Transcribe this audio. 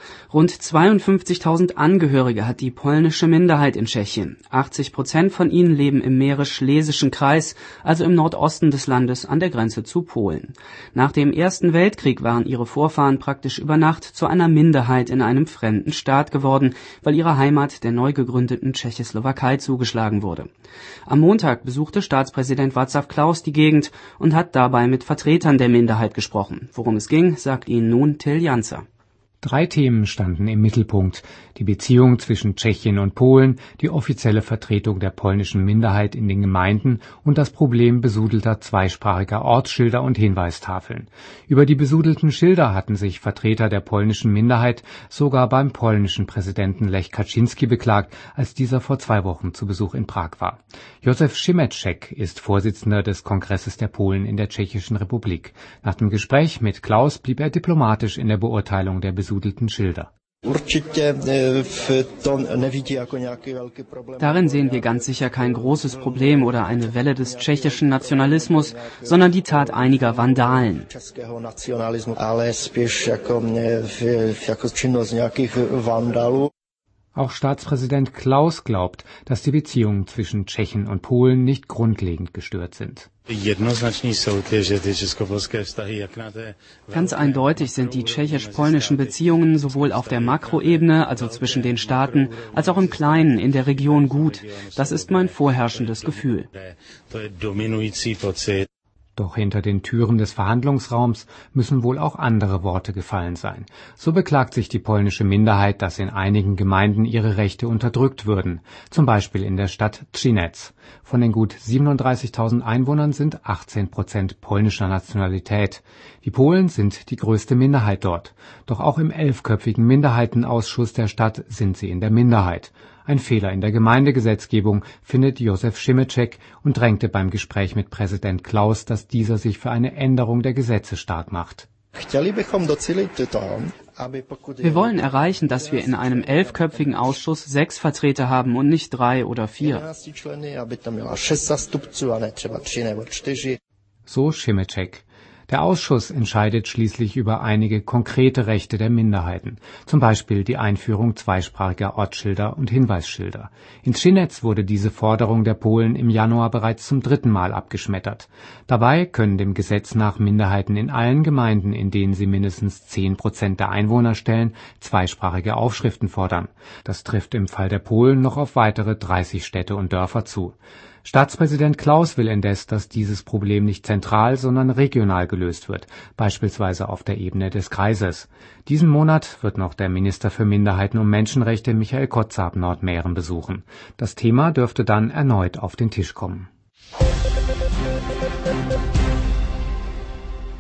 Rund 52.000 Angehörige hat die polnische Minderheit in Tschechien. 80% von ihnen leben im Mährisch-Schlesischen Kreis, also im Nordosten des Landes an der Grenze zu Polen. Nach dem Ersten Weltkrieg waren ihre Vorfahren praktisch über Nacht zu einer Minderheit in einem fremden Staat geworden, weil ihre Heimat der neu gegründeten Tschechoslowakei zugeschlagen wurde. Am Montag besuchte Staatspräsident Václav Klaus die Gegend und hat dabei mit Vertretern der Minderheit gesprochen. Worum es ging, sagt Ihnen nun Till Janzer. 3 Themen standen im Mittelpunkt: die Beziehung zwischen Tschechien und Polen, die offizielle Vertretung der polnischen Minderheit in den Gemeinden und das Problem besudelter zweisprachiger Ortsschilder und Hinweistafeln. Über die besudelten Schilder hatten sich Vertreter der polnischen Minderheit sogar beim polnischen Präsidenten Lech Kaczynski beklagt, als dieser vor 2 Wochen zu Besuch in Prag war. Józef Šimeček ist Vorsitzender des Kongresses der Polen in der Tschechischen Republik. Nach dem Gespräch mit Klaus blieb er diplomatisch in der Beurteilung der besudelten Schilder. Darin sehen wir ganz sicher kein großes Problem oder eine Welle des tschechischen Nationalismus, sondern die Tat einiger Vandalen. Auch Staatspräsident Klaus glaubt, dass die Beziehungen zwischen Tschechen und Polen nicht grundlegend gestört sind. Ganz eindeutig sind die tschechisch-polnischen Beziehungen sowohl auf der Makroebene, also zwischen den Staaten, als auch im Kleinen in der Region gut. Das ist mein vorherrschendes Gefühl. Doch hinter den Türen des Verhandlungsraums müssen wohl auch andere Worte gefallen sein. So beklagt sich die polnische Minderheit, dass in einigen Gemeinden ihre Rechte unterdrückt würden, zum Beispiel in der Stadt Třinec. Von den gut 37.000 Einwohnern sind 18% polnischer Nationalität. Die Polen sind die größte Minderheit dort. Doch auch im 11-köpfigen Minderheitenausschuss der Stadt sind sie in der Minderheit. Ein Fehler in der Gemeindegesetzgebung, findet Józef Šimeček und drängte beim Gespräch mit Präsident Klaus, dass dieser sich für eine Änderung der Gesetze stark macht. Wir wollen erreichen, dass wir in einem 11-köpfigen Ausschuss 6 Vertreter haben und nicht 3 oder 4. So Šimeček. Der Ausschuss entscheidet schließlich über einige konkrete Rechte der Minderheiten, zum Beispiel die Einführung zweisprachiger Ortsschilder und Hinweisschilder. In Třinec wurde diese Forderung der Polen im Januar bereits zum 3. Mal abgeschmettert. Dabei können dem Gesetz nach Minderheiten in allen Gemeinden, in denen sie mindestens 10% der Einwohner stellen, zweisprachige Aufschriften fordern. Das trifft im Fall der Polen noch auf weitere 30 Städte und Dörfer zu. Staatspräsident Klaus will indes, dass dieses Problem nicht zentral, sondern regional gelöst wird, beispielsweise auf der Ebene des Kreises. Diesen Monat wird noch der Minister für Minderheiten und Menschenrechte Michael Kotzab Nordmähren besuchen. Das Thema dürfte dann erneut auf den Tisch kommen.